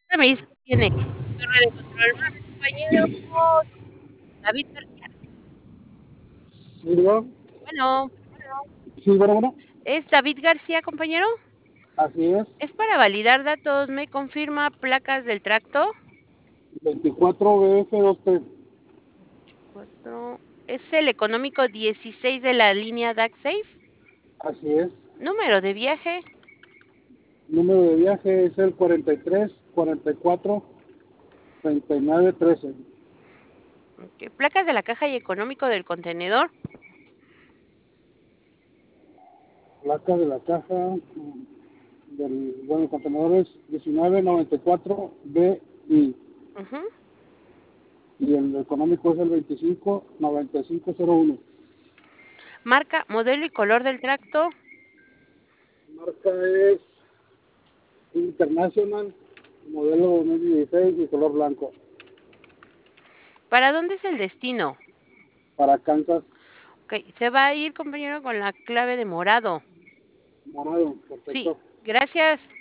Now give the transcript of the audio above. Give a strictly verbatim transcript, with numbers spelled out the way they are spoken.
Me dice que tiene torre de control. Buenas, compañero David García. Sí, diga. Bueno, Sí, bueno, bueno. ¿es David García, compañero? Así es. Es para validar datos. ¿Me confirma placas del tracto? veinticuatro B F dos P. Cuatro. ¿Es el económico dieciséis de la línea DACSafe? Así es. Número de viaje. Número de viaje es el cuarenta y tres, cuarenta y cuatro, treinta y nueve, trece. Ok, placas de la caja y económico del contenedor. Placa de la caja mm, del, bueno, el contenedor es diecinueve noventa y cuatro B I Ujú. y el económico es el veinticinco noventa y cinco cero uno. Marca, modelo y color del tracto. Marca es International, modelo dos mil dieciséis y color blanco. ¿Para dónde es el destino? Para Kansas, Ok, se va a ir, compañero, con la clave de morado. morado, Sí, perfecto. gracias.